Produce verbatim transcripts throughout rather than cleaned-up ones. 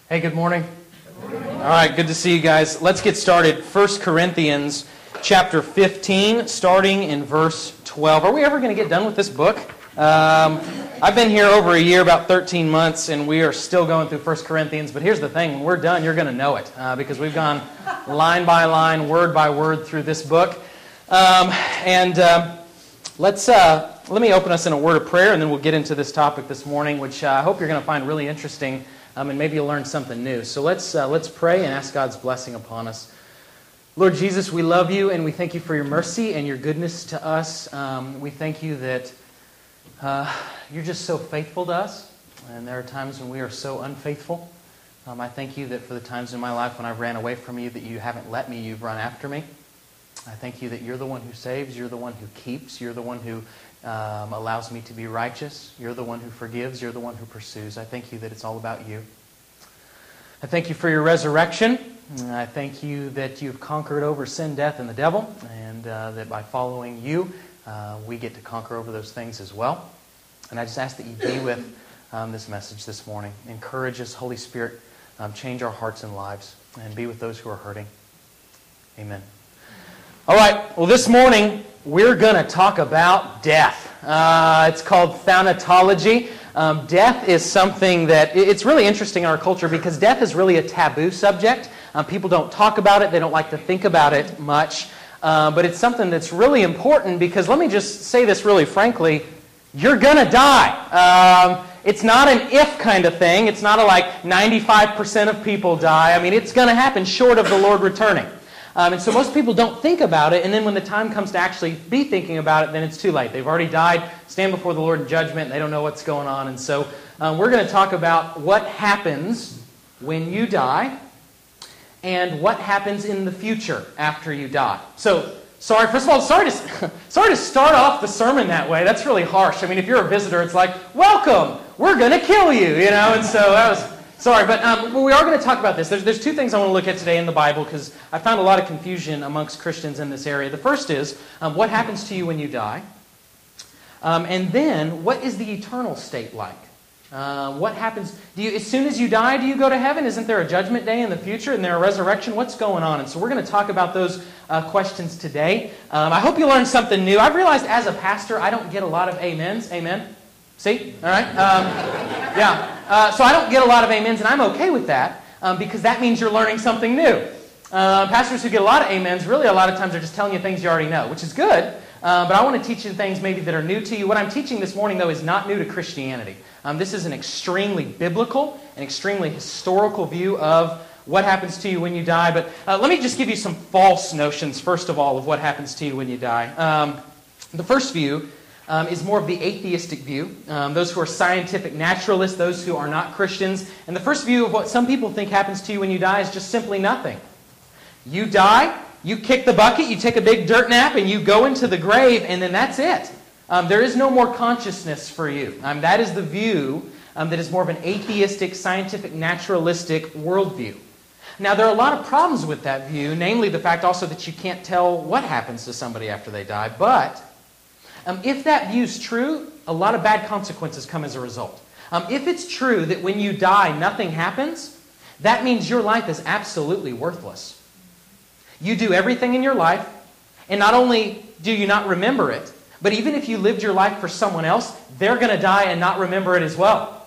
Hey, good morning. Good morning. All right, good to see you guys. Let's get started. First Corinthians chapter fifteen, starting in verse twelve. Are we ever going to get done with this book? Um, I've been here over a year, about thirteen months, and we are still going through First Corinthians. But here's the thing. When we're done, you're going to know it uh, because we've gone line by line, word by word through this book. Um, and uh, let's uh, let me open us in a word of prayer, and then we'll get into this topic this morning, which uh, I hope you're going to find really interesting. Um, and maybe you'll learn something new. So let's uh, let's pray and ask God's blessing upon us. Lord Jesus, we love you and we thank you for your mercy and your goodness to us. Um, we thank you that uh, you're just so faithful to us. And there are times when we are so unfaithful. Um, I thank you that for the times in my life when I've ran away from you, that you haven't let me, you've run after me. I thank you that you're the one who saves, you're the one who keeps, you're the one who Um, allows me to be righteous. You're the one who forgives. You're the one who pursues. I thank you that it's all about you. I thank you for your resurrection. I thank you that you've conquered over sin, death, and the devil, and uh, that by following you, uh, we get to conquer over those things as well. And I just ask that you be with um, this message this morning. Encourage us, Holy Spirit. Um, change our hearts and lives, and be with those who are hurting. Amen. All right. Well, this morning, we're going to talk about death. Uh, it's called thanatology. Um, death is something that, it's really interesting in our culture because death is really a taboo subject. Um, people don't talk about it. They don't like to think about it much. Uh, but it's something that's really important because, let me just say this really frankly, you're going to die. Um, it's not an if kind of thing. It's not a like ninety-five percent of people die. I mean, it's going to happen short of the Lord returning. Um, and so most people don't think about it, and then when the time comes to actually be thinking about it, then it's too late. They've already died, stand before the Lord in judgment, and they don't know what's going on. And so um, we're going to talk about what happens when you die and what happens in the future after you die. So, sorry, first of all, sorry to, sorry to start off the sermon that way. That's really harsh. I mean, if you're a visitor, it's like, welcome, we're going to kill you, you know, and so that was... Sorry, but um, we are going to talk about this. There's, there's two things I want to look at today in the Bible because I found a lot of confusion amongst Christians in this area. The first is, um, what happens to you when you die? Um, and then, what is the eternal state like? Uh, what happens? Do you, as soon as you die, do you go to heaven? Isn't there a judgment day in the future? Isn't there a resurrection? What's going on? And so we're going to talk about those uh, questions today. Um, I hope you learned something new. I've realized as a pastor, I don't get a lot of amens. Amen? See? All right? Um, yeah. Uh, so I don't get a lot of amens, and I'm okay with that um, because that means you're learning something new. Uh, pastors who get a lot of amens, really a lot of times are just telling you things you already know, which is good, uh, but I want to teach you things maybe that are new to you. What I'm teaching this morning, though, is not new to Christianity. Um, this is an extremely biblical and extremely historical view of what happens to you when you die. But uh, let me just give you some false notions, first of all, of what happens to you when you die. Um, the first view Um, is more of the atheistic view. Um, those who are scientific naturalists, those who are not Christians. And the first view of what some people think happens to you when you die is just simply nothing. You die, you kick the bucket, you take a big dirt nap, and you go into the grave, and then that's it. Um, there is no more consciousness for you. Um, that is the view um, that is more of an atheistic, scientific, naturalistic worldview. Now, there are a lot of problems with that view, namely the fact also that you can't tell what happens to somebody after they die, but Um, if that view is true, a lot of bad consequences come as a result. Um, if it's true that when you die, nothing happens, that means your life is absolutely worthless. You do everything in your life, and not only do you not remember it, but even if you lived your life for someone else, they're going to die and not remember it as well.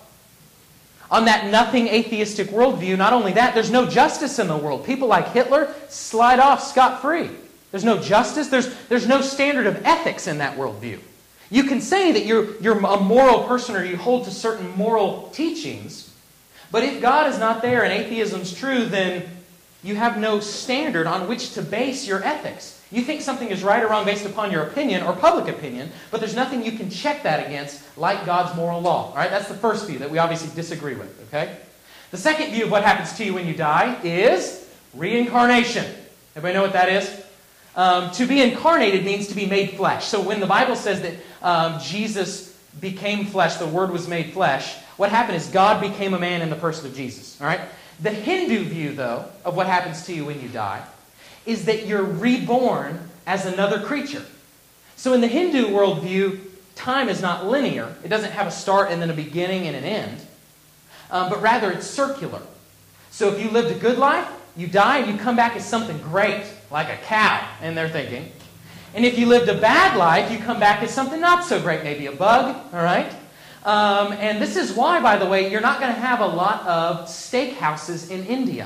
On that nothing atheistic worldview, not only that, there's no justice in the world. People like Hitler slide off scot-free. There's no justice. There's, there's no standard of ethics in that worldview. You can say that you're, you're a moral person or you hold to certain moral teachings, but if God is not there and atheism's true, then you have no standard on which to base your ethics. You think something is right or wrong based upon your opinion or public opinion, but there's nothing you can check that against like God's moral law. All right? That's the first view that we obviously disagree with. Okay? The second view of what happens to you when you die is reincarnation. Everybody know what that is? Um, to be incarnated means to be made flesh. So when the Bible says that um, Jesus became flesh, the Word was made flesh, what happened is God became a man in the person of Jesus. All right? The Hindu view, though, of what happens to you when you die is that you're reborn as another creature. So in the Hindu worldview, time is not linear. It doesn't have a start and then a beginning and an end. Um, but rather it's circular. So if you lived a good life, you die and you come back as something great, like a cow, and they're thinking. And if you lived a bad life, you come back as something not so great, maybe a bug, all right? Um, and this is why, by the way, you're not going to have a lot of steakhouses in India.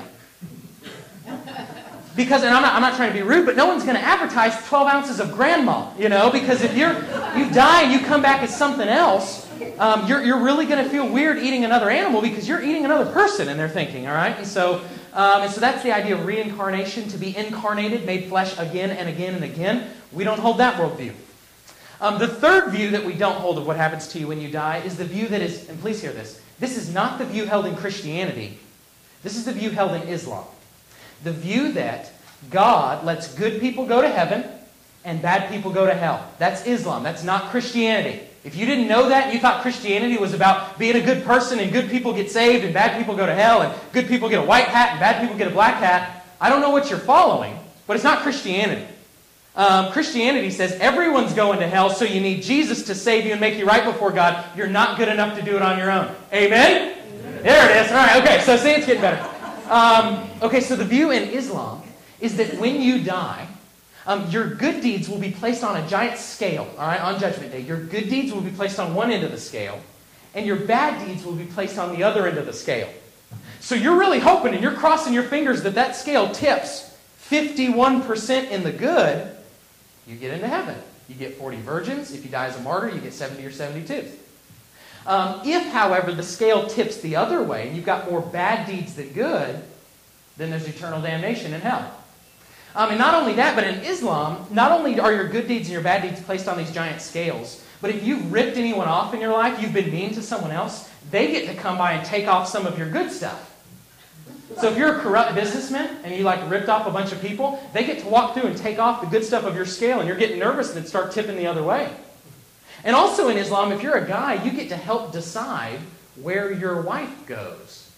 Because, and I'm not, I'm not trying to be rude, but no one's going to advertise twelve ounces of grandma, you know, because if you're, you die and you come back as something else, um, you're, you're really going to feel weird eating another animal because you're eating another person, and they're thinking, all right? And so, um, and so that's the idea of reincarnation, to be incarnated, made flesh again and again and again. We don't hold that worldview. Um, the third view that we don't hold of what happens to you when you die is the view that is, and please hear this, this is not the view held in Christianity. This is the view held in Islam. The view that God lets good people go to heaven and bad people go to hell. That's Islam. That's not Christianity. If you didn't know that and you thought Christianity was about being a good person and good people get saved and bad people go to hell and good people get a white hat and bad people get a black hat, I don't know what you're following, but it's not Christianity. Um, Christianity says everyone's going to hell, so you need Jesus to save you and make you right before God. You're not good enough to do it on your own. Amen? Amen. There it is. All right, okay, so see, it's getting better. Um, okay, so the view in Islam is that when you die, um, your good deeds will be placed on a giant scale, all right, on Judgment Day. Your good deeds will be placed on one end of the scale, and your bad deeds will be placed on the other end of the scale. So you're really hoping and you're crossing your fingers that that scale tips fifty-one percent in the good. You get into heaven. You get forty virgins. If you die as a martyr, you get seventy or seventy-two. Um, if, however, the scale tips the other way, and you've got more bad deeds than good, then there's eternal damnation in hell. Um, and not only that, but in Islam, not only are your good deeds and your bad deeds placed on these giant scales, but if you've ripped anyone off in your life, you've been mean to someone else, they get to come by and take off some of your good stuff. So if you're a corrupt businessman and you like ripped off a bunch of people, they get to walk through and take off the good stuff of your scale, and you're getting nervous and start tipping the other way. And also in Islam, if you're a guy, you get to help decide where your wife goes.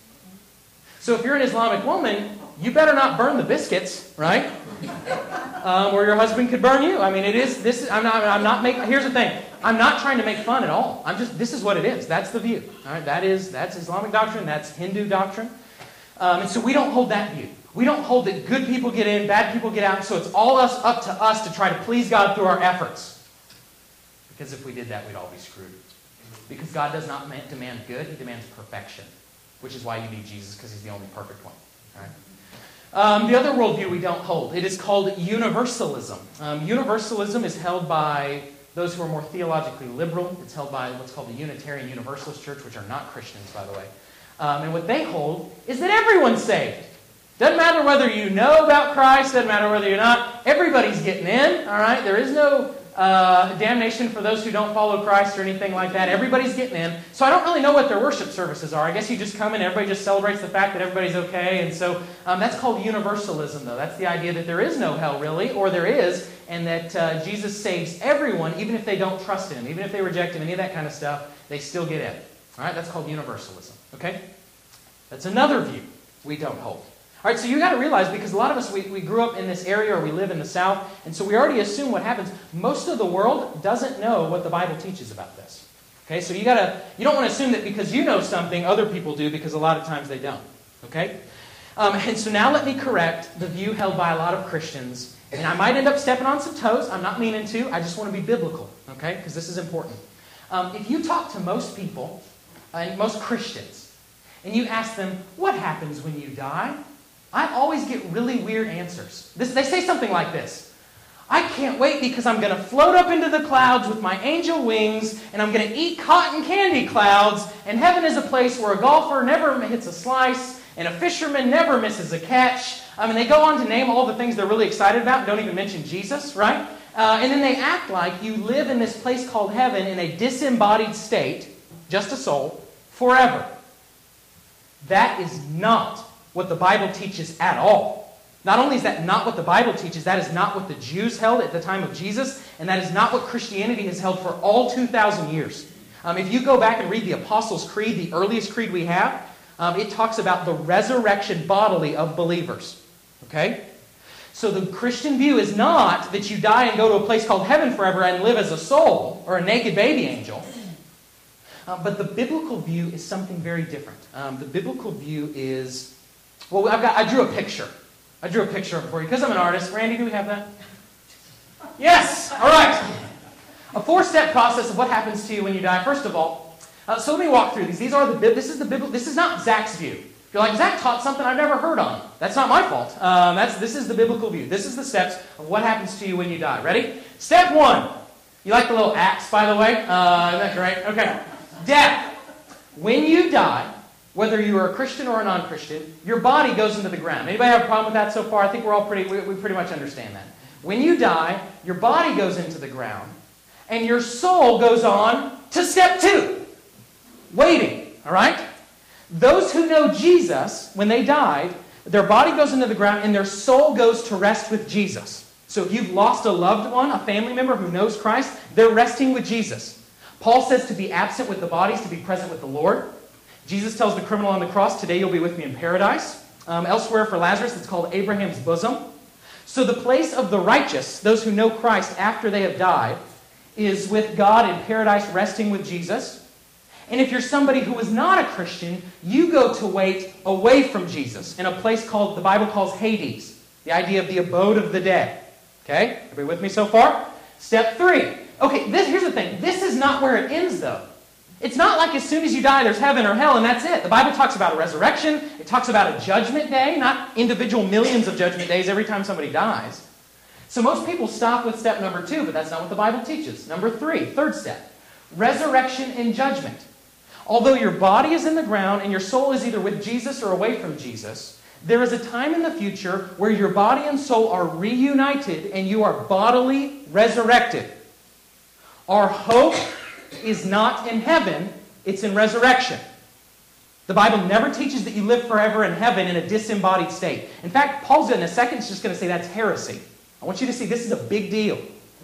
So if you're an Islamic woman, you better not burn the biscuits, right? Um, or your husband could burn you. I mean, it is, this is, I'm not, I'm not making, here's the thing. I'm not trying to make fun at all. I'm just, this is what it is. That's the view. All right, that is, that's Islamic doctrine. That's Hindu doctrine. Um, and so we don't hold that view. We don't hold that good people get in, bad people get out. So it's all us up to us to try to please God through our efforts. Because if we did that, we'd all be screwed. Because God does not demand good, He demands perfection. Which is why you need Jesus, because He's the only perfect one. All right? Um, the other worldview we don't hold, it is called universalism. Um, universalism is held by those who are more theologically liberal. It's held by what's called the Unitarian Universalist Church, which are not Christians, by the way. Um, and what they hold is that everyone's saved. Doesn't matter whether you know about Christ, doesn't matter whether you're not. Everybody's getting in, all right? There is no uh, damnation for those who don't follow Christ or anything like that. Everybody's getting in. So I don't really know what their worship services are. I guess you just come and everybody just celebrates the fact that everybody's okay. And so um, that's called universalism, though. That's the idea that there is no hell, really, or there is, and that uh, Jesus saves everyone, even if they don't trust Him, even if they reject Him, any of that kind of stuff, they still get in. All right, that's called universalism. Okay? That's another view we don't hold. All right, so you got to realize, because a lot of us, we, we grew up in this area or we live in the South, and so we already assume what happens. Most of the world doesn't know what the Bible teaches about this. Okay, so you got to, you don't want to assume that because you know something, other people do, because a lot of times they don't. Okay? Um, and so now let me correct the view held by a lot of Christians, and I might end up stepping on some toes. I'm not meaning to. I just want to be biblical, okay? Because this is important. Um, if you talk to most people, uh, and most Christians, and you ask them, what happens when you die? I always get really weird answers. This, they say something like this. I can't wait because I'm going to float up into the clouds with my angel wings, and I'm going to eat cotton candy clouds, and heaven is a place where a golfer never hits a slice, and a fisherman never misses a catch. I mean, they go on to name all the things they're really excited about, don't even mention Jesus, right? Uh, and then they act like you live in this place called heaven in a disembodied state, just a soul, forever. That is not what the Bible teaches at all. Not only is that not what the Bible teaches, that is not what the Jews held at the time of Jesus, and that is not what Christianity has held for all two thousand years. Um, if you go back and read the Apostles' Creed, the earliest creed we have, um, it talks about the resurrection bodily of believers. Okay? So the Christian view is not that you die and go to a place called heaven forever and live as a soul or a naked baby angel. Uh, but the biblical view is something very different. Um, the biblical view is Well, I've got, I drew a picture. I drew a picture for you because I'm an artist. Randy, do we have that? Yes! All right. A four-step process of what happens to you when you die. First of all, uh, so let me walk through these. These are the this is the Bible. This is not Zach's view. If you're like, Zach taught something I've never heard on. That's not my fault. Um, that's this is the biblical view. This is the steps of what happens to you when you die. Ready? Step one. You like the little axe, by the way? Uh, isn't that great? Okay. Death. When you die, whether you are a Christian or a non-Christian, your body goes into the ground. Anybody have a problem with that so far? I think we're all pretty. We, we pretty much understand that. When you die, your body goes into the ground, and your soul goes on to step two. Waiting. All right? Those who know Jesus, when they died, their body goes into the ground and their soul goes to rest with Jesus. So if you've lost a loved one, a family member who knows Christ, they're resting with Jesus. Paul says to be absent with the bodies, to be present with the Lord. Jesus tells the criminal on the cross, today you'll be with me in paradise. Um, elsewhere for Lazarus, it's called Abraham's bosom. So the place of the righteous, those who know Christ after they have died, is with God in paradise, resting with Jesus. And if you're somebody who is not a Christian, you go to wait away from Jesus in a place called, the Bible calls Hades, the idea of the abode of the dead. Okay? Everybody with me so far? Step three. Okay, this, here's the thing. This is not where it ends, though. It's not like as soon as you die, there's heaven or hell, and that's it. The Bible talks about a resurrection. It talks about a judgment day, not individual millions of judgment days every time somebody dies. So most people stop with step number two, but that's not what the Bible teaches. Number three, third step, resurrection and judgment. Although your body is in the ground and your soul is either with Jesus or away from Jesus, there is a time in the future where your body and soul are reunited and you are bodily resurrected. Our hope is not in heaven, it's in resurrection. The Bible never teaches that you live forever in heaven in a disembodied state. In fact, Paul's in a second just going to say that's heresy. I want you to see this is a big deal.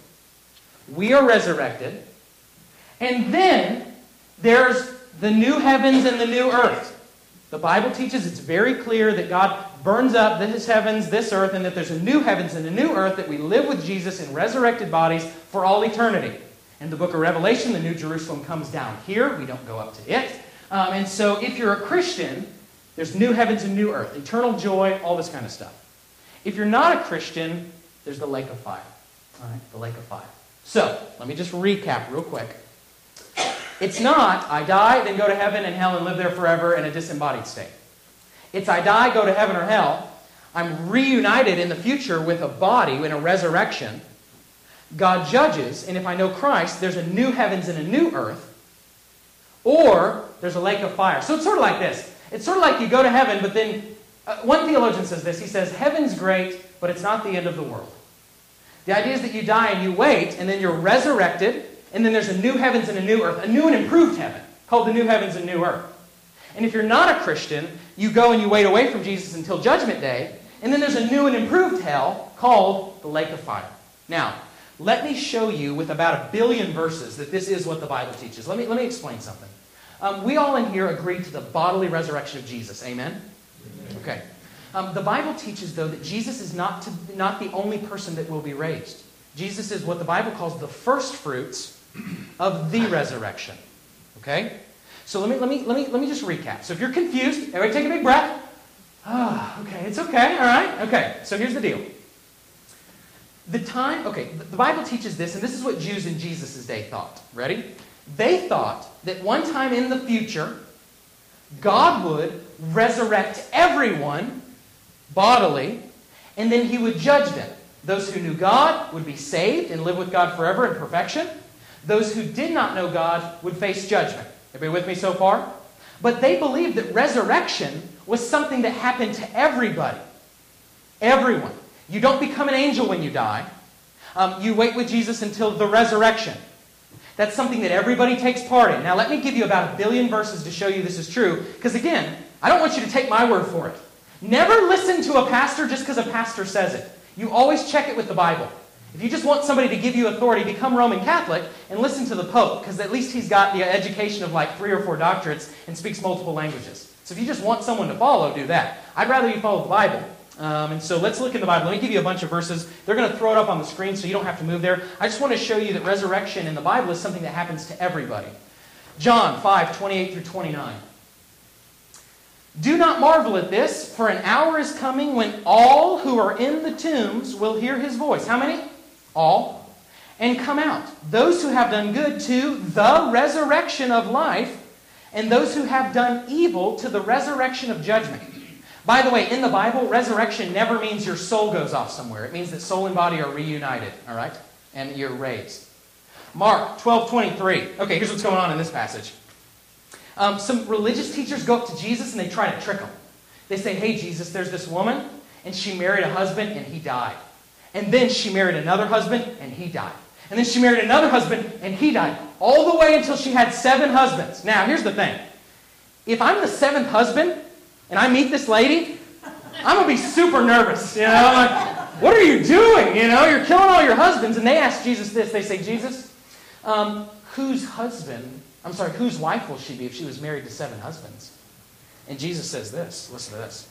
We are resurrected, and then there's the new heavens and the new earth. The Bible teaches it's very clear that God burns up this heavens, this earth, and that there's a new heavens and a new earth that we live with Jesus in resurrected bodies for all eternity. In the book of Revelation, the New Jerusalem comes down here. We don't go up to it. Um, and so if you're a Christian, there's new heavens and new earth, eternal joy, all this kind of stuff. If you're not a Christian, there's the lake of fire. All right, the lake of fire. So, let me just recap real quick. It's not, I die, then go to heaven and hell and live there forever in a disembodied state. It's, I die, go to heaven or hell. I'm reunited in the future with a body in a resurrection. God judges, and if I know Christ, there's a new heavens and a new earth. Or there's a lake of fire. So it's sort of like this. It's sort of like you go to heaven, but then, uh, one theologian says this. He says, heaven's great, but it's not the end of the world. The idea is that you die and you wait, and then you're resurrected, and then there's a new heavens and a new earth, a new and improved heaven, called the new heavens and new earth. And if you're not a Christian, you go and you wait away from Jesus until Judgment Day, and then there's a new and improved hell called the lake of fire. Now, let me show you with about a billion verses that this is what the Bible teaches. Let me, let me explain something. Um, we all in here agree to the bodily resurrection of Jesus. Amen? Amen. Okay. Um, the Bible teaches, though, that Jesus is not, to, not the only person that will be raised. Jesus is what the Bible calls the first fruits of the resurrection. Okay? So let me, let me, let me, let me just recap. So if you're confused, everybody take a big breath. Ah, okay, it's okay, all right? Okay, so here's the deal. The time, okay, the Bible teaches this, and this is what Jews in Jesus' day thought. Ready? They thought that one time in the future, God would resurrect everyone bodily, and then He would judge them. Those who knew God would be saved and live with God forever in perfection. Those who did not know God would face judgment. Everybody with me so far? But they believed that resurrection was something that happened to everybody. Everyone. You don't become an angel when you die. Um, you wait with Jesus until the resurrection. That's something that everybody takes part in. Now let me give you about a billion verses to show you this is true. Because again, I don't want you to take my word for it. Never listen to a pastor just because a pastor says it. You always check it with the Bible. If you just want somebody to give you authority, become Roman Catholic and listen to the Pope. Because at least he's got the education of like three or four doctorates and speaks multiple languages. So if you just want someone to follow, do that. I'd rather you follow the Bible. Um, and so let's look in the Bible. Let me give you a bunch of verses. They're going to throw it up on the screen so you don't have to move there. I just want to show you that resurrection in the Bible is something that happens to everybody. John five, twenty-eight through twenty-nine. Do not marvel at this, for an hour is coming when all who are in the tombs will hear his voice. How many? All. And come out. Those who have done good to the resurrection of life, and those who have done evil to the resurrection of judgment. By the way, in the Bible, resurrection never means your soul goes off somewhere. It means that soul and body are reunited, all right? And you're raised. Mark twelve twenty-three. Okay, here's what's going on in this passage. Um, some religious teachers go up to Jesus and they try to trick him. They say, hey, Jesus, there's this woman, and she married a husband, and he died. And then she married another husband, and he died. And then she married another husband, and he died. All the way until she had seven husbands. Now, here's the thing. If I'm the seventh husband, and I meet this lady, I'm going to be super nervous. You know, like, what are you doing? You know, you're killing all your husbands. And they ask Jesus this. They say, Jesus, um, whose husband... I'm sorry, whose wife will she be if she was married to seven husbands? And Jesus says this. Listen to this.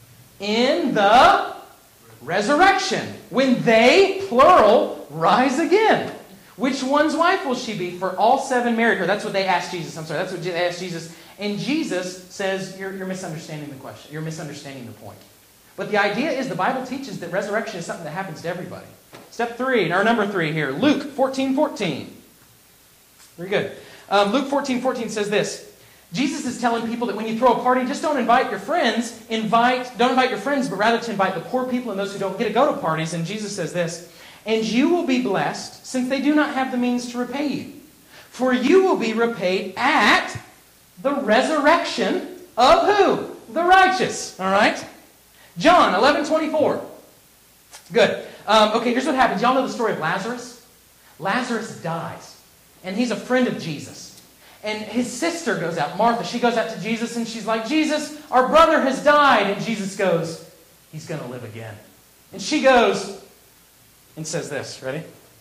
In the resurrection, when they, plural, rise again. Which one's wife will she be? For all seven married her. That's what they asked Jesus. I'm sorry, that's what they asked Jesus. And Jesus says, you're, you're misunderstanding the question. You're misunderstanding the point. But the idea is the Bible teaches that resurrection is something that happens to everybody. Step three, or number three here. Luke fourteen fourteen. Very good. Um, Luke fourteen fourteen says this. Jesus is telling people that when you throw a party, just don't invite your friends. Invite, don't invite your friends, but rather to invite the poor people and those who don't get to go to parties. And Jesus says this. And you will be blessed, since they do not have the means to repay you. For you will be repaid at the resurrection of who? The righteous. All right? John eleven twenty-four. Good. Um, okay, here's what happens. Y'all know the story of Lazarus? Lazarus dies. And he's a friend of Jesus. And his sister goes out, Martha, she goes out to Jesus and she's like, Jesus, our brother has died. And Jesus goes, he's going to live again. And she goes and says this, ready?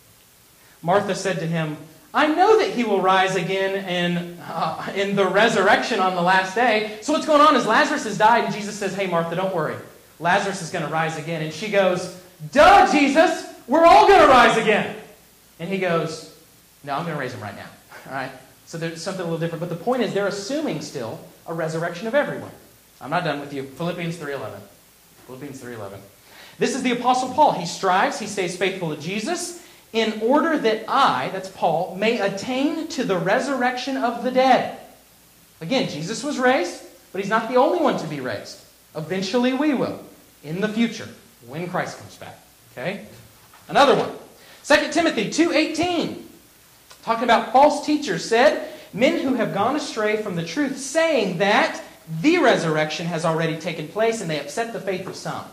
Martha said to him, I know that he will rise again in, uh, in the resurrection on the last day. So what's going on is Lazarus has died and Jesus says, hey Martha, don't worry. Lazarus is going to rise again. And she goes, duh, Jesus, we're all going to rise again. And he goes, no, I'm going to raise him right now. All right? So there's something a little different. But the point is they're assuming still a resurrection of everyone. I'm not done with you. Philippians three eleven. Philippians three eleven. This is the Apostle Paul. He strives, he stays faithful to Jesus in order that I, that's Paul, may attain to the resurrection of the dead. Again, Jesus was raised, but he's not the only one to be raised. Eventually we will, in the future, when Christ comes back. Okay? Another one. Second Timothy two eighteen. Talking about false teachers said, men who have gone astray from the truth, saying that the resurrection has already taken place, and they upset the faith of some.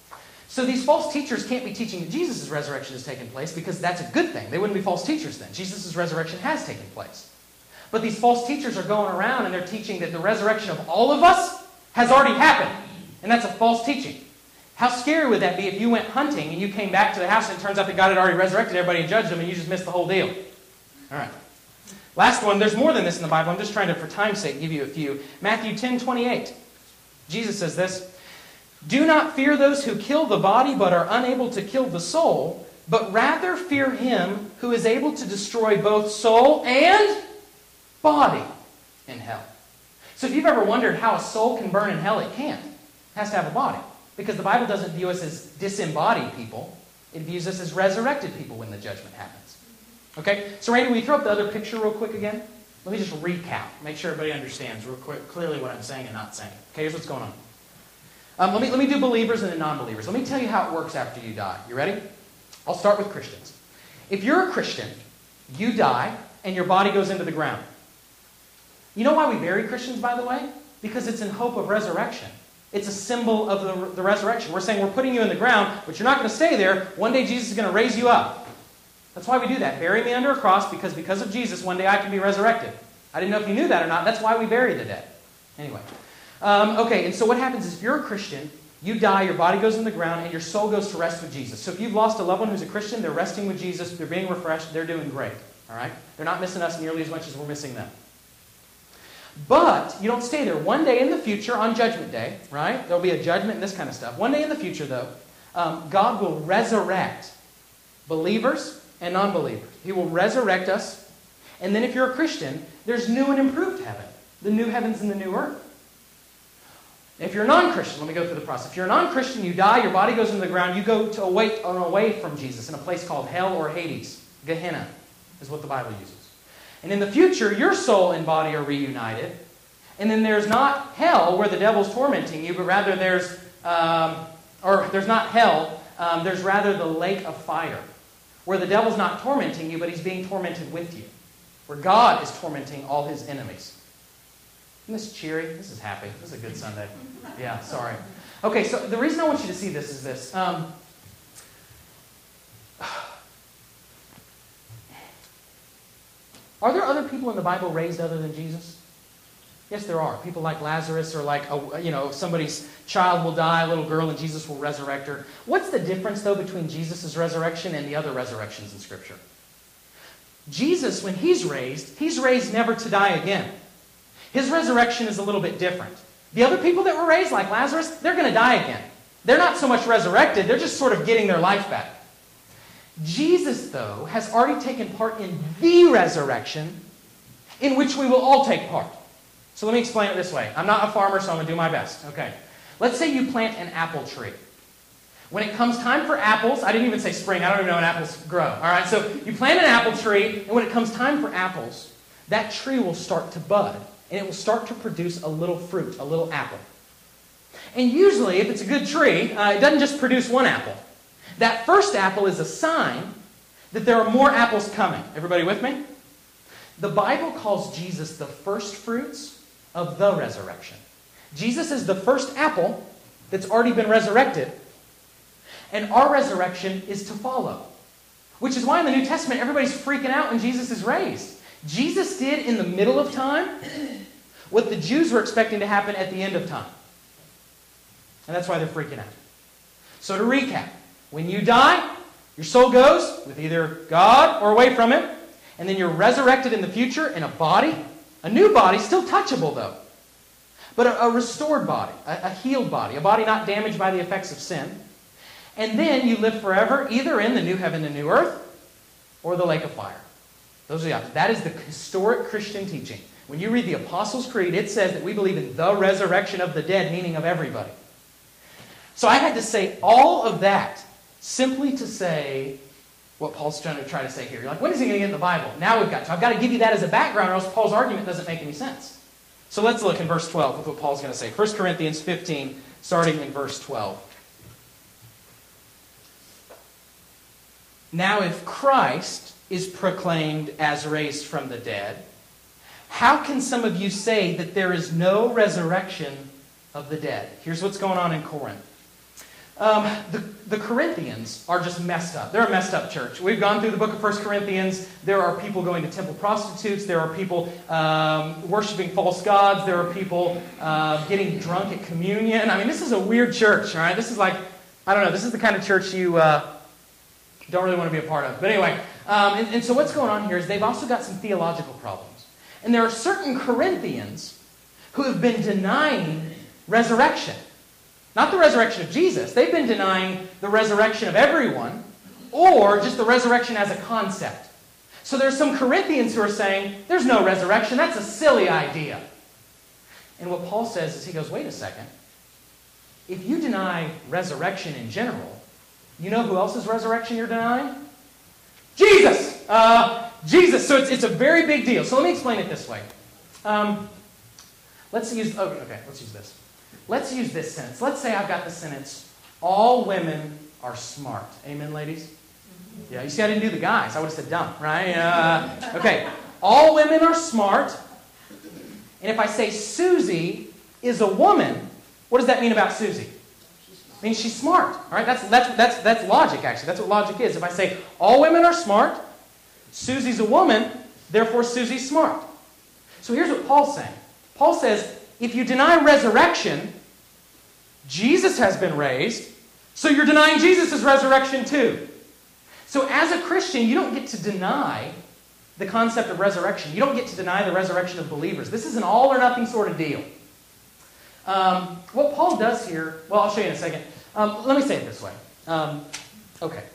So these false teachers can't be teaching that Jesus' resurrection has taken place, because that's a good thing. They wouldn't be false teachers then. Jesus' resurrection has taken place. But these false teachers are going around and they're teaching that the resurrection of all of us has already happened. And that's a false teaching. How scary would that be if you went hunting and you came back to the house and it turns out that God had already resurrected everybody and judged them and you just missed the whole deal? All right. Last one. There's more than this in the Bible. I'm just trying to, for time's sake, give you a few. Matthew ten twenty-eight. Jesus says this. Do not fear those who kill the body but are unable to kill the soul, but rather fear him who is able to destroy both soul and body in hell. So if you've ever wondered how a soul can burn in hell, it can't. It has to have a body. Because the Bible doesn't view us as disembodied people. It views us as resurrected people when the judgment happens. Okay? So Randy, will you throw up the other picture real quick again? Let me just recap. Make sure everybody understands real quick, clearly what I'm saying and not saying. Okay, here's what's going on. Um, let me, let me do believers and then non-believers. Let me tell you how it works after you die. You ready? I'll start with Christians. If you're a Christian, you die and your body goes into the ground. You know why we bury Christians, by the way? Because it's in hope of resurrection. It's a symbol of the, the resurrection. We're saying we're putting you in the ground, but you're not going to stay there. One day Jesus is going to raise you up. That's why we do that. Bury me under a cross, because because of Jesus, one day I can be resurrected. I didn't know if you knew that or not. That's why we bury the dead. Anyway. Um, okay, and so what happens is if you're a Christian, you die, your body goes in the ground, and your soul goes to rest with Jesus. So if you've lost a loved one who's a Christian, they're resting with Jesus, they're being refreshed, they're doing great. All right? They're not missing us nearly as much as we're missing them. But you don't stay there. One day in the future, on Judgment Day, right? There'll be a judgment and this kind of stuff. One day in the future, though, um, God will resurrect believers and non-believers. He will resurrect us. And then if you're a Christian, there's new and improved heaven. The new heavens and the new earth. If you're a non-Christian, let me go through the process. If you're a non-Christian, you die, your body goes into the ground, you go to away, away from Jesus in a place called hell or Hades. Gehenna is what the Bible uses. And in the future, your soul and body are reunited. And then there's not hell where the devil's tormenting you, but rather there's, um, or there's not hell, um, there's rather the lake of fire, where the devil's not tormenting you, but he's being tormented with you, where God is tormenting all his enemies. Isn't this cheery? This is happy. This is a good Sunday. Yeah, sorry. Okay, so the reason I want you to see this is this. Um, are there other people in the Bible raised other than Jesus? Yes, there are. People like Lazarus, or like, a, you know, somebody's child will die, a little girl, and Jesus will resurrect her. What's the difference, though, between Jesus' resurrection and the other resurrections in Scripture? Jesus, when he's raised, he's raised never to die again. His resurrection is a little bit different. The other people that were raised, like Lazarus, they're going to die again. They're not so much resurrected, they're just sort of getting their life back. Jesus, though, has already taken part in the resurrection in which we will all take part. So let me explain it this way. I'm not a farmer, so I'm going to do my best. Okay. Let's say you plant an apple tree. When it comes time for apples, I didn't even say spring, I don't even know when apples grow. All right, so you plant an apple tree, and when it comes time for apples, that tree will start to bud, and it will start to produce a little fruit, a little apple. And usually, if it's a good tree, uh, it doesn't just produce one apple. That first apple is a sign that there are more apples coming. Everybody with me? The Bible calls Jesus the first fruits of the resurrection. Jesus is the first apple that's already been resurrected, and our resurrection is to follow. Which is why in the New Testament everybody's freaking out when Jesus is raised. Jesus did in the middle of time what the Jews were expecting to happen at the end of time. And that's why they're freaking out. So to recap, when you die, your soul goes with either God or away from Him, and then you're resurrected in the future in a body, a new body, still touchable though, but a, a restored body, a, a healed body, a body not damaged by the effects of sin. And then you live forever either in the new heaven and new earth or the lake of fire. Those are the options. That is the historic Christian teaching. When you read the Apostles' Creed, it says that we believe in the resurrection of the dead, meaning of everybody. So I had to say all of that simply to say what Paul's trying to try to say here. You're like, when is he going to get in the Bible? Now we've got to. I've got to give you that as a background, or else Paul's argument doesn't make any sense. So let's look in verse twelve with what Paul's going to say. First Corinthians fifteen, starting in verse twelve. Now if Christ is proclaimed as raised from the dead, how can some of you say that there is no resurrection of the dead? Here's what's going on in Corinth. Um, the, the Corinthians are just messed up. They're a messed up church. We've gone through the book of First Corinthians. There are people going to temple prostitutes. There are people um, worshiping false gods. There are people uh, getting drunk at communion. I mean, this is a weird church, all right? This is like, I don't know, this is the kind of church you uh, don't really want to be a part of. But anyway, um, and, and so what's going on here is they've also got some theological problems. And there are certain Corinthians who have been denying resurrection. Not the resurrection of Jesus. They've been denying the resurrection of everyone, or just the resurrection as a concept. So there's some Corinthians who are saying, there's no resurrection, that's a silly idea. And what Paul says is, he goes, wait a second. If you deny resurrection in general, you know who else's resurrection you're denying? Jesus! Uh, Jesus. So it's, it's a very big deal. So let me explain it this way. Um, let's use, oh, okay, let's use this. Let's use this sentence. Let's say I've got the sentence, all women are smart. Amen, ladies? Yeah, you see I didn't do the guys. I would have said dumb, right? Uh, okay, all women are smart. And if I say Susie is a woman, what does that mean about Susie? It means she's smart. All right, that's, that's, that's, that's logic, actually. That's what logic is. If I say all women are smart, Susie's a woman, therefore Susie's smart. So here's what Paul's saying. Paul says, if you deny resurrection, Jesus has been raised, so you're denying Jesus' resurrection too. So as a Christian, you don't get to deny the concept of resurrection. You don't get to deny the resurrection of believers. This is an all or nothing sort of deal. Um, what Paul does here, well, I'll show you in a second. Um, let me say it this way. Um, okay.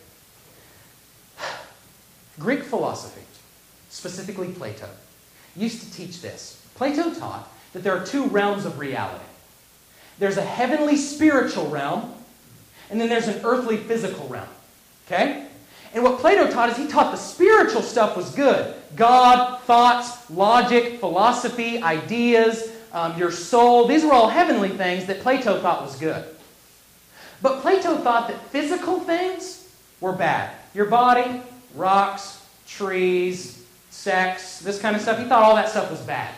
Greek philosophy, specifically Plato, used to teach this. Plato taught that there are two realms of reality. There's a heavenly spiritual realm, and then there's an earthly physical realm. Okay? And what Plato taught is he taught the spiritual stuff was good. God, thoughts, logic, philosophy, ideas, um, your soul. These were all heavenly things that Plato thought was good. But Plato thought that physical things were bad. Your body, rocks, trees, sex, this kind of stuff. He thought all that stuff was bad.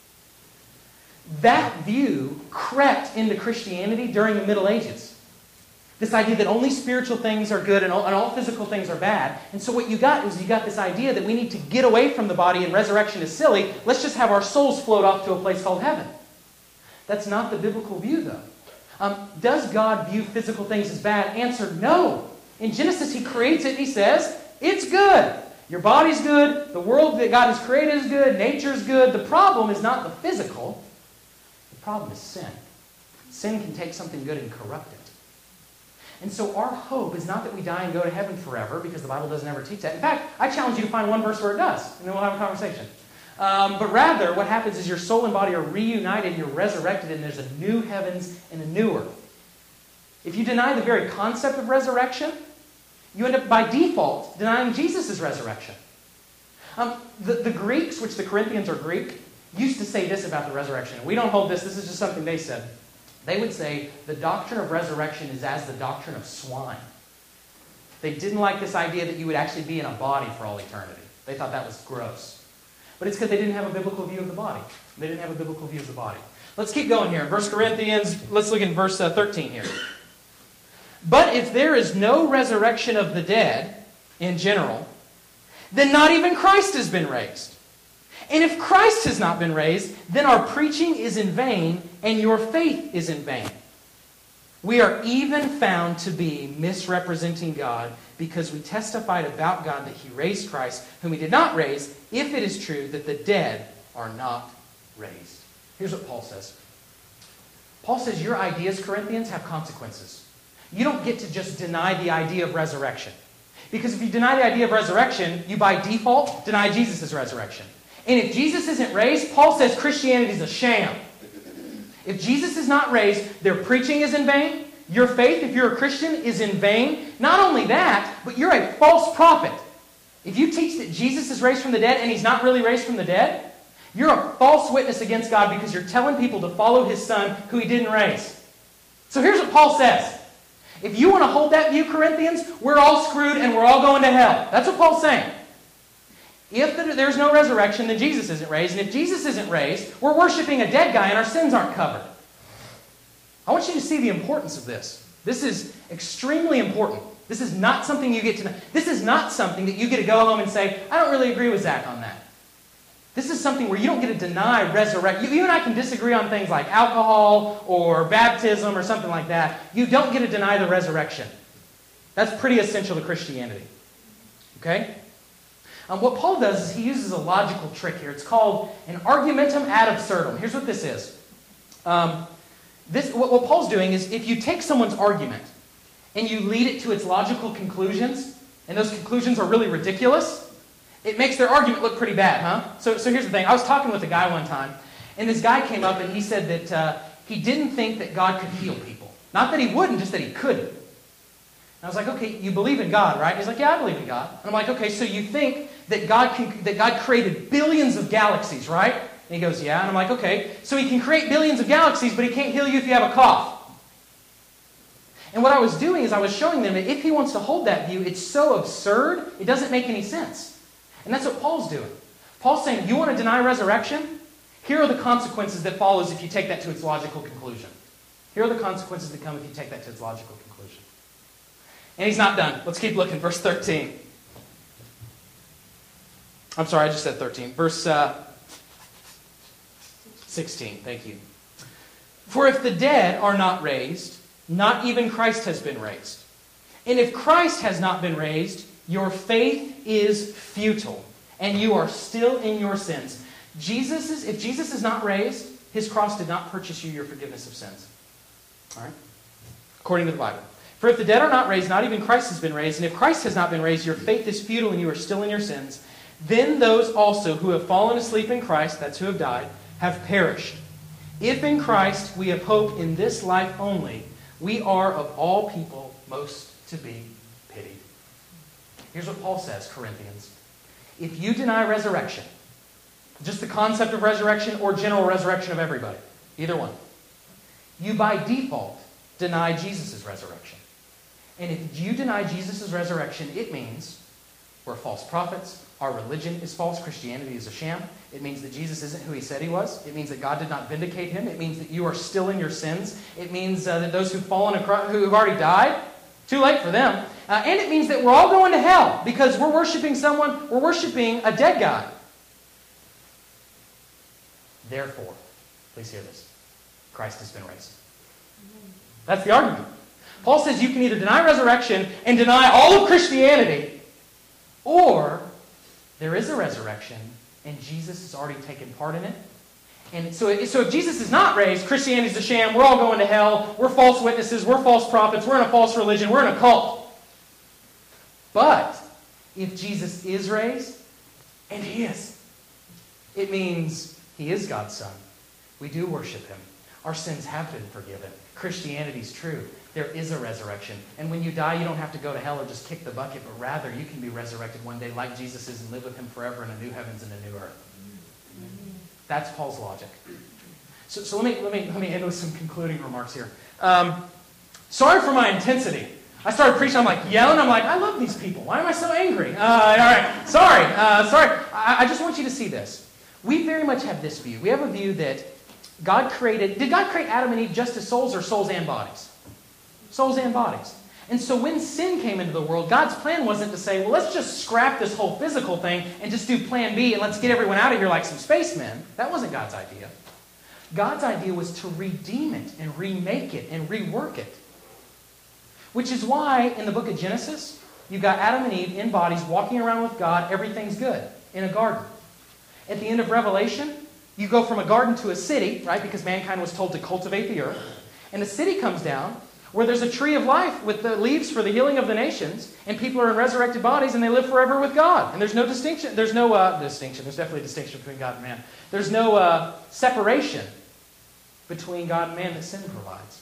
That view crept into Christianity during the Middle Ages. This idea that only spiritual things are good and all, and all physical things are bad. And so what you got is you got this idea that we need to get away from the body and resurrection is silly. Let's just have our souls float off to a place called heaven. That's not the biblical view, though. Um, does God view physical things as bad? Answer, no. In Genesis, He creates it and He says, it's good. Your body's good. The world that God has created is good. Nature's good. The problem is not the physical. The problem is sin. Sin can take something good and corrupt it. And so our hope is not that we die and go to heaven forever, because the Bible doesn't ever teach that. In fact, I challenge you to find one verse where it does, and then we'll have a conversation. Um, but rather, what happens is your soul and body are reunited, you're resurrected, and there's a new heavens and a new earth. If you deny the very concept of resurrection, you end up, by default, denying Jesus' resurrection. Um, the, the Greeks, which the Corinthians are Greek, used to say this about the resurrection. We don't hold this. This is just something they said. They would say the doctrine of resurrection is as the doctrine of swine. They didn't like this idea that you would actually be in a body for all eternity. They thought that was gross. But it's because they didn't have a biblical view of the body. They didn't have a biblical view of the body. Let's keep going here. First Corinthians, let's look in verse uh, thirteen here. But if there is no resurrection of the dead in general, then not even Christ has been raised. And if Christ has not been raised, then our preaching is in vain, and your faith is in vain. We are even found to be misrepresenting God, because we testified about God that He raised Christ, whom He did not raise, if it is true that the dead are not raised. Here's what Paul says. Paul says your ideas, Corinthians, have consequences. You don't get to just deny the idea of resurrection. Because if you deny the idea of resurrection, you by default deny Jesus' resurrection. And if Jesus isn't raised, Paul says Christianity is a sham. If Jesus is not raised, their preaching is in vain. Your faith, if you're a Christian, is in vain. Not only that, but you're a false prophet. If you teach that Jesus is raised from the dead and He's not really raised from the dead, you're a false witness against God, because you're telling people to follow His Son who He didn't raise. So here's what Paul says. If you want to hold that view, Corinthians, we're all screwed and we're all going to hell. That's what Paul's saying. If there's no resurrection, then Jesus isn't raised. And if Jesus isn't raised, we're worshiping a dead guy and our sins aren't covered. I want you to see the importance of this. This is extremely important. This is not something you get to know. This is not something that you get to go home and say, I don't really agree with Zach on that. This is something where you don't get to deny resurrection. You, you and I can disagree on things like alcohol or baptism or something like that. You don't get to deny the resurrection. That's pretty essential to Christianity. Okay? Um, what Paul does is he uses a logical trick here. It's called an argumentum ad absurdum. Here's what this is. Um, this, what, what Paul's doing is, if you take someone's argument and you lead it to its logical conclusions, and those conclusions are really ridiculous, it makes their argument look pretty bad, huh? So, so here's the thing. I was talking with a guy one time, and this guy came up and he said that uh, he didn't think that God could heal people. Not that He wouldn't, just that He couldn't. And I was like, okay, you believe in God, right? He's like, yeah, I believe in God. And I'm like, okay, so you think that God can, that God created billions of galaxies, right? And he goes, yeah. And I'm like, okay, so He can create billions of galaxies, but He can't heal you if you have a cough. And what I was doing is I was showing them that if he wants to hold that view, it's so absurd, it doesn't make any sense. And that's what Paul's doing. Paul's saying, you want to deny resurrection? Here are the consequences that follows if you take that to its logical conclusion. Here are the consequences that come if you take that to its logical conclusion. And he's not done. Let's keep looking. Verse thirteen. I'm sorry, I just said thirteen. Verse uh, sixteen. Thank you. For if the dead are not raised, not even Christ has been raised. And if Christ has not been raised, your faith is futile, and you are still in your sins. Jesus is, if Jesus is not raised, His cross did not purchase you your forgiveness of sins. All right? According to the Bible. For if the dead are not raised, not even Christ has been raised. And if Christ has not been raised, your faith is futile and you are still in your sins. Then those also who have fallen asleep in Christ, that's who have died, have perished. If in Christ we have hope in this life only, we are of all people most to be pitied. Here's what Paul says, Corinthians. If you deny resurrection, just the concept of resurrection or general resurrection of everybody, either one, you by default deny Jesus' resurrection. And if you deny Jesus' resurrection, it means we're false prophets, our religion is false, Christianity is a sham. It means that Jesus isn't who he said he was. It means that God did not vindicate him. It means that you are still in your sins. It means uh, that those who've fallen across, who have already died, too late for them. Uh, and it means that we're all going to hell because we're worshiping someone, we're worshiping a dead God. Therefore, please hear this, Christ has been raised. That's the argument. Paul says you can either deny resurrection and deny all of Christianity, or there is a resurrection and Jesus has already taken part in it. And so, so if Jesus is not raised, Christianity is a sham, we're all going to hell, we're false witnesses, we're false prophets, we're in a false religion, we're in a cult. But if Jesus is raised, and he is, it means he is God's Son. We do worship him. Our sins have been forgiven. Christianity is true. There is a resurrection. And when you die, you don't have to go to hell or just kick the bucket, but rather you can be resurrected one day like Jesus is and live with him forever in a new heavens and a new earth. That's Paul's logic. So, so let me let me let me end with some concluding remarks here. Um, sorry for my intensity. I started preaching. I'm like yelling. I'm like, I love these people. Why am I so angry? Uh, all right, sorry, uh, sorry. I, I just want you to see this. We very much have this view. We have a view that God created. Did God create Adam and Eve just as souls, or souls and bodies? Souls and bodies. And so when sin came into the world, God's plan wasn't to say, well, let's just scrap this whole physical thing and just do plan B and let's get everyone out of here like some spacemen. That wasn't God's idea. God's idea was to redeem it and remake it and rework it. Which is why in the book of Genesis, you've got Adam and Eve in bodies walking around with God. Everything's good in a garden. At the end of Revelation, you go from a garden to a city, right? Because mankind was told to cultivate the earth. And a city comes down where there's a tree of life with the leaves for the healing of the nations, and people are in resurrected bodies, and they live forever with God. And there's no distinction. There's no uh, distinction. There's definitely a distinction between God and man. There's no uh, separation between God and man that sin provides.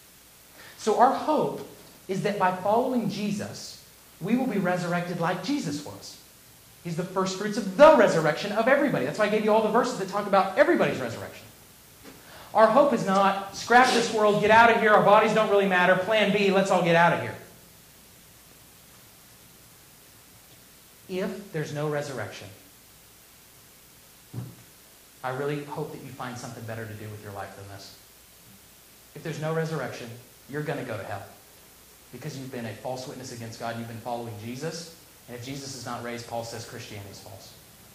So our hope is that by following Jesus, we will be resurrected like Jesus was. He's the first fruits of the resurrection of everybody. That's why I gave you all the verses that talk about everybody's resurrection. Our hope is not, scrap this world, get out of here, our bodies don't really matter, plan B, let's all get out of here. If there's no resurrection, I really hope that you find something better to do with your life than this. If there's no resurrection, you're going to go to hell. Because you've been a false witness against God, you've been following Jesus, and if Jesus is not raised, Paul says Christianity is false.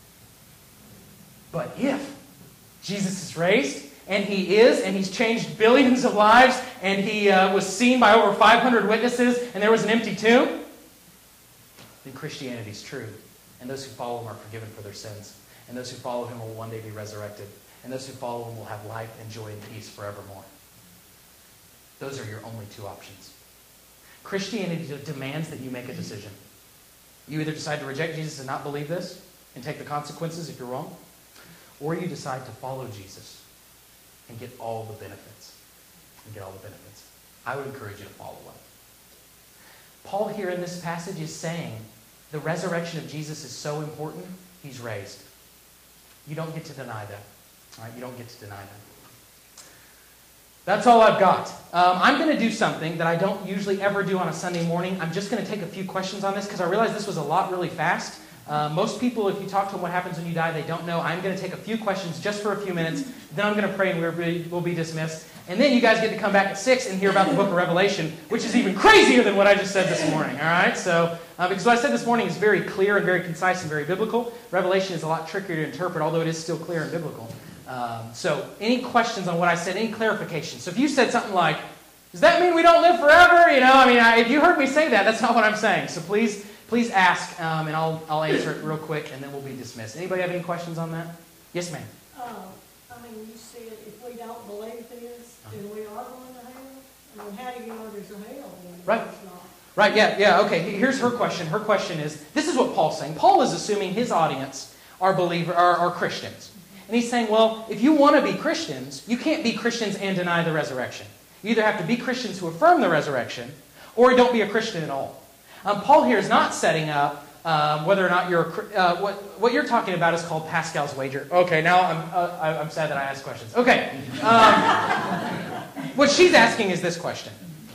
But if Jesus is raised, and he is, and he's changed billions of lives, and he uh, was seen by over five hundred witnesses, and there was an empty tomb, then Christianity is true. And those who follow him are forgiven for their sins. And those who follow him will one day be resurrected. And those who follow him will have life and joy and peace forevermore. Those are your only two options. Christianity demands that you make a decision. You either decide to reject Jesus and not believe this, and take the consequences if you're wrong, or you decide to follow Jesus and get all the benefits. And get all the benefits. I would encourage you to follow him. Paul here in this passage is saying the resurrection of Jesus is so important, he's raised. You don't get to deny that. All right? You don't get to deny that. That's all I've got. Um, I'm going to do something that I don't usually ever do on a Sunday morning. I'm just going to take a few questions on this because I realized this was a lot really fast. Uh, most people, if you talk to them what happens when you die, they don't know. I'm going to take a few questions just for a few minutes. Then I'm going to pray and we'll be, we'll be dismissed. And then you guys get to come back at six and hear about the book of Revelation, which is even crazier than what I just said this morning. All right? So, uh, because what I said this morning is very clear and very concise and very biblical. Revelation is a lot trickier to interpret, although it is still clear and biblical. Um, so, any questions on what I said? Any clarification? So, if you said something like, "Does that mean we don't live forever?" You know, I mean, I, if you heard me say that, that's not what I'm saying. So, please. Please ask, um, and I'll I'll answer it real quick, and then we'll be dismissed. Anybody have any questions on that? Yes, ma'am. Uh, I mean, you said if we don't believe this, then we are going to hell. I mean, how do you know there's a hell? Right. Right. Yeah. Yeah. Okay. Here's her question. Her question is: this is what Paul's saying. Paul is assuming his audience are believer are, are Christians, And he's saying, well, if you want to be Christians, you can't be Christians and deny the resurrection. You either have to be Christians who affirm the resurrection, or don't be a Christian at all. Um, Paul here is not setting up um, whether or not you're a, uh, what what you're talking about is called Pascal's wager. Okay, now I'm uh, I'm sad that I asked questions. Okay, um, what she's asking is this question.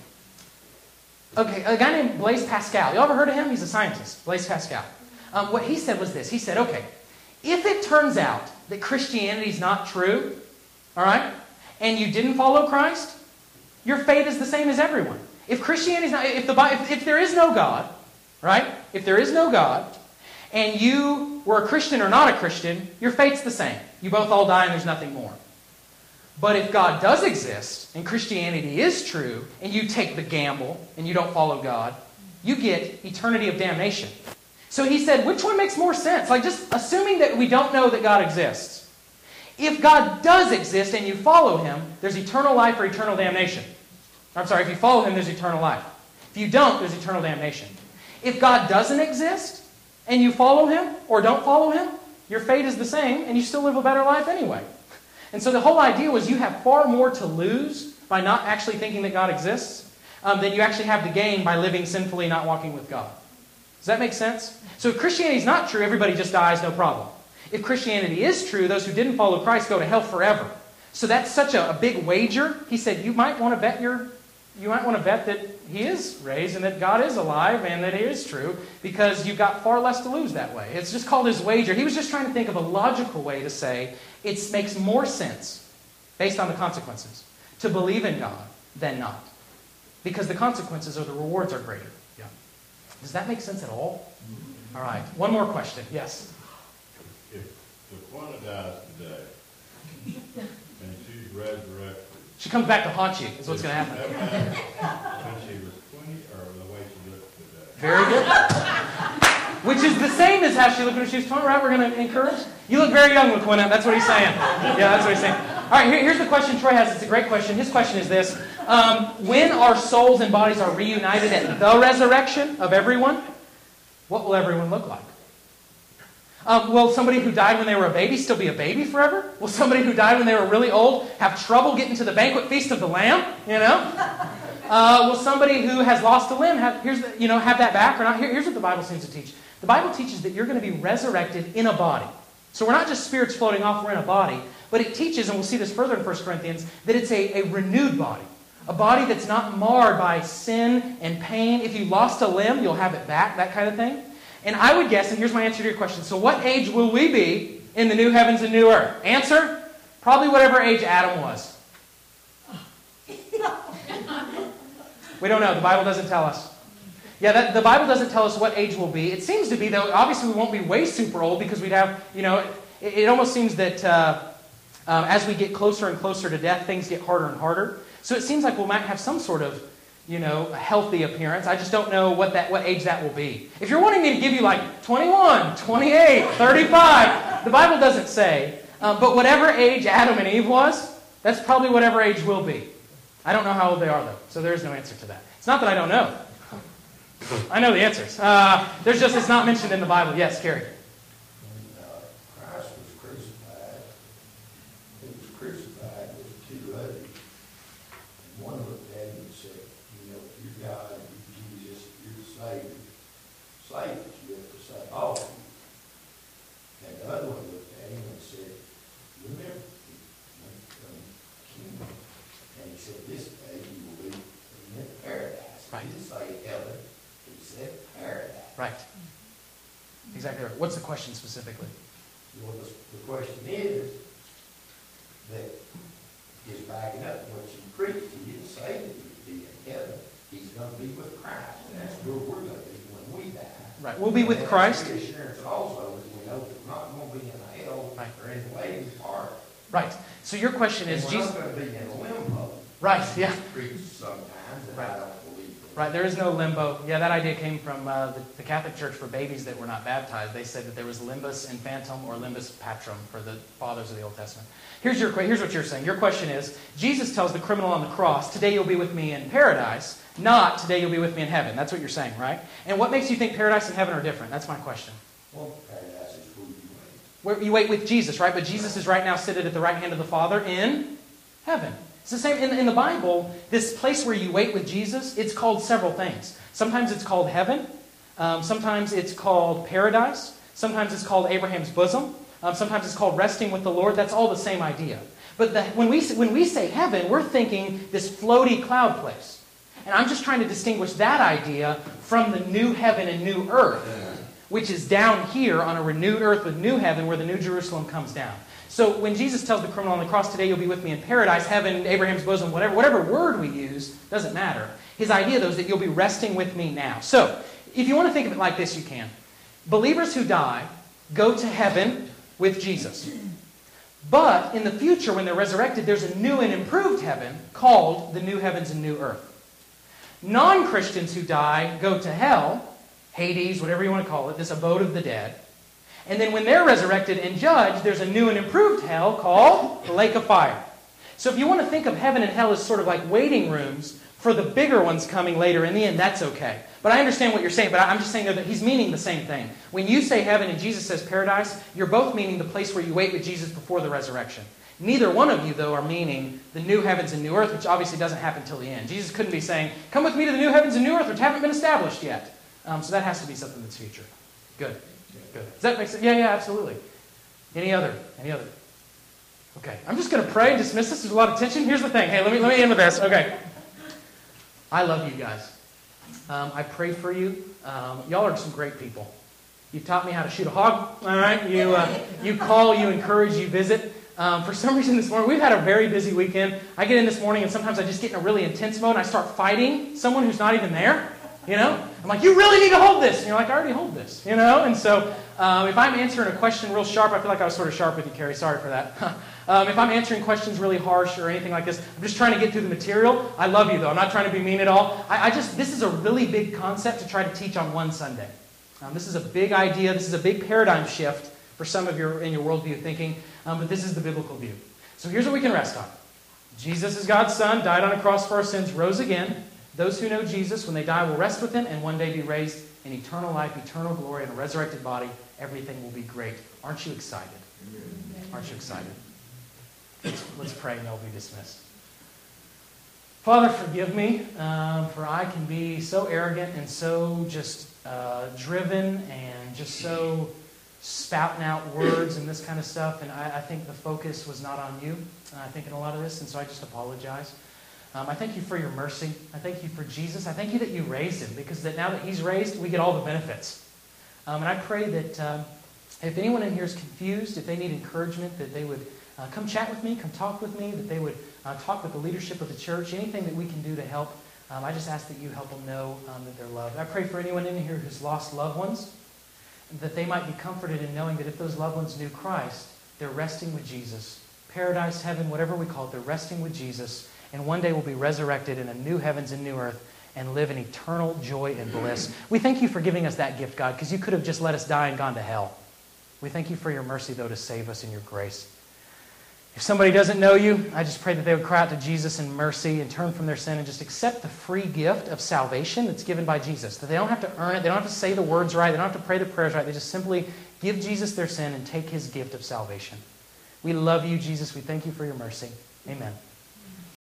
Okay, a guy named Blaise Pascal. You ever heard of him? He's a scientist, Blaise Pascal. Um, what he said was this. He said, okay, if it turns out that Christianity is not true, all right, and you didn't follow Christ, your fate is the same as everyone. If Christianity is not, if the if, if there is no God, right? If there is no God, and you were a Christian or not a Christian, your fate's the same. You both all die and there's nothing more. But if God does exist, and Christianity is true, and you take the gamble, and you don't follow God, you get eternity of damnation. So he said, which one makes more sense? Like just assuming that we don't know that God exists. If God does exist and you follow Him, there's eternal life or eternal damnation. I'm sorry, if you follow Him, there's eternal life. If you don't, there's eternal damnation. If God doesn't exist, and you follow Him, or don't follow Him, your fate is the same, and you still live a better life anyway. And so the whole idea was you have far more to lose by not actually thinking that God exists um, than you actually have to gain by living sinfully, not walking with God. Does that make sense? So if Christianity is not true, everybody just dies, no problem. If Christianity is true, those who didn't follow Christ go to hell forever. So that's such a, a big wager. He said you might want to bet your, you might want to bet that He is raised and that God is alive and that He is true, because you've got far less to lose that way. It's just called his wager. He was just trying to think of a logical way to say it makes more sense, based on the consequences, to believe in God than not. Because the consequences or the rewards are greater. Yeah. Does that make sense at all? All right. One more question. Yes? If Laquana dies today and she's resurrected, she comes back to haunt you, is what's going to happen. when she was twenty or the way she looks today? Very good. Which is the same as how she looked when she was twenty, right? We're going to encourage. You look very young, LaQuina. That's what he's saying. Yeah, that's what he's saying. All right, here, here's the question Troy has. It's a great question. His question is this. Um, when our souls and bodies are reunited at the resurrection of everyone, what will everyone look like? Um, will somebody who died when they were a baby still be a baby forever? Will somebody who died when they were really old have trouble getting to the banquet feast of the Lamb? You know? Uh, will somebody who has lost a limb have, here's the, you know, have that back or not? Here, here's what the Bible seems to teach. The Bible teaches that you're going to be resurrected in a body. So we're not just spirits floating off, we're in a body. But it teaches, and we'll see this further in First Corinthians, that it's a, a renewed body. A body that's not marred by sin and pain. If you lost a limb, you'll have it back, that kind of thing. And I would guess, and here's my answer to your question, so what age will we be in the new heavens and new earth? Answer, probably whatever age Adam was. We don't know. The Bible doesn't tell us. Yeah, that, the Bible doesn't tell us what age we'll be. It seems to be, though, obviously we won't be way super old because we'd have, you know, it, it almost seems that uh, um, as we get closer and closer to death, things get harder and harder. So it seems like we might have some sort of, you know, a healthy appearance. I just don't know what that what age that will be. If you're wanting me to give you like twenty-one, twenty-eight, thirty-five, the Bible doesn't say. Um, but whatever age Adam and Eve was, that's probably whatever age we'll be. I don't know how old they are, though, so there is no answer to that. It's not that I don't know. I know the answers. Uh, there's just, it's not mentioned in the Bible. Yes, Gary. When uh, Christ was crucified, He was crucified with two others. And one looked at him and said, you know, you're God, you're Jesus, you're the Savior. Save us, you have to save all of you. And the other one looked at him and said, remember, King. And he said, this day you will be in paradise. Right. He didn't say heaven. He said paradise. Right. Exactly right. What's the question specifically? Well, the, the question is that is backing up what you preached. He didn't say that he would be in heaven. He's going to be with Christ. And that's where we're going to be when we die. Right. We'll be with and Christ. The assurance also is we know that we're not going to be in hell Right. or in the waiting part. Right. So your question is, and we're Jesus. not going to be in limbo. Right. Yeah. Preach sometimes, and Right. I don't believe it. Right, there is no limbo. Yeah, that idea came from uh, the, the Catholic Church for babies that were not baptized. They said that there was limbus infantum or limbus patrum for the fathers of the Old Testament. Here's, your, here's what you're saying. Your question is, Jesus tells the criminal on the cross, today you'll be with me in paradise, not today you'll be with me in heaven. That's what you're saying, right? And what makes you think paradise and heaven are different? That's my question. Well, paradise is where you wait. Where you wait with Jesus, right? But Jesus is right now seated at the right hand of the Father in heaven. It's the same in, in the Bible. This place where you wait with Jesus, it's called several things. Sometimes it's called heaven. Um, sometimes it's called paradise. Sometimes it's called Abraham's bosom. Um, sometimes it's called resting with the Lord. That's all the same idea. But the, when we when we say heaven, we're thinking this floaty cloud place. And I'm just trying to distinguish that idea from the new heaven and new earth, which is down here on a renewed earth with new heaven where the new Jerusalem comes down. So when Jesus tells the criminal on the cross, today you'll be with me in paradise, heaven, Abraham's bosom, whatever, whatever word we use, doesn't matter. His idea, though, is that you'll be resting with me now. So if you want to think of it like this, you can. Believers who die go to heaven with Jesus. But in the future, when they're resurrected, there's a new and improved heaven called the new heavens and new earth. Non-Christians who die go to hell, Hades, whatever you want to call it, this abode of the dead. And then when they're resurrected and judged, there's a new and improved hell called the lake of fire. So if you want to think of heaven and hell as sort of like waiting rooms for the bigger ones coming later in the end, that's okay. But I understand what you're saying, but I'm just saying that he's meaning the same thing. When you say heaven and Jesus says paradise, you're both meaning the place where you wait with Jesus before the resurrection. Neither one of you, though, are meaning the new heavens and new earth, which obviously doesn't happen until the end. Jesus couldn't be saying, come with me to the new heavens and new earth, which haven't been established yet. Um, so that has to be something that's future. Good. Good. Does that make sense? Yeah, yeah, absolutely. Any other? Any other? Okay. I'm just going to pray and dismiss this. There's a lot of tension. Here's the thing. Hey, let me, let me end with this. Okay. I love you guys. Um, I pray for you. Um, y'all are some great people. You've taught me how to shoot a hog. All right. You, uh, you call, you encourage, you visit. Um, for some reason this morning, we've had a very busy weekend. I get in this morning and sometimes I just get in a really intense mode and I start fighting someone who's not even there. You know? I'm like, you really need to hold this. And you're like, I already hold this. You know? And so um, if I'm answering a question real sharp, I feel like I was sort of sharp with you, Carrie. Sorry for that. um, if I'm answering questions really harsh or anything like this, I'm just trying to get through the material. I love you, though. I'm not trying to be mean at all. I, I just, this is a really big concept to try to teach on one Sunday. Um, this is a big idea. This is a big paradigm shift for some of your in your worldview thinking. Um, but this is the biblical view. So here's what we can rest on. Jesus is God's Son, died on a cross for our sins, rose again. Those who know Jesus, when they die, will rest with Him and one day be raised in eternal life, eternal glory, in a resurrected body. Everything will be great. Aren't you excited? Aren't you excited? Let's, let's pray and they'll be dismissed. Father, forgive me, um, for I can be so arrogant and so just uh, driven and just so spouting out words and this kind of stuff. And I, I think the focus was not on you, uh, I think, in a lot of this. And so I just apologize. Um, I thank you for your mercy. I thank you for Jesus. I thank you that you raised Him, because that now that He's raised, we get all the benefits. Um, and I pray that um, if anyone in here is confused, if they need encouragement, that they would uh, come chat with me, come talk with me, that they would uh, talk with the leadership of the church, anything that we can do to help. Um, I just ask that you help them know um, that they're loved. I pray for anyone in here who's lost loved ones, that they might be comforted in knowing that if those loved ones knew Christ, they're resting with Jesus. Paradise, heaven, whatever we call it, they're resting with Jesus. And one day we'll be resurrected in a new heavens and new earth and live in eternal joy and bliss. We thank you for giving us that gift, God, because you could have just let us die and gone to hell. We thank you for your mercy, though, to save us in your grace. If somebody doesn't know you, I just pray that they would cry out to Jesus in mercy and turn from their sin and just accept the free gift of salvation that's given by Jesus. That they don't have to earn it. They don't have to say the words right. They don't have to pray the prayers right. They just simply give Jesus their sin and take His gift of salvation. We love you, Jesus. We thank you for your mercy. Amen.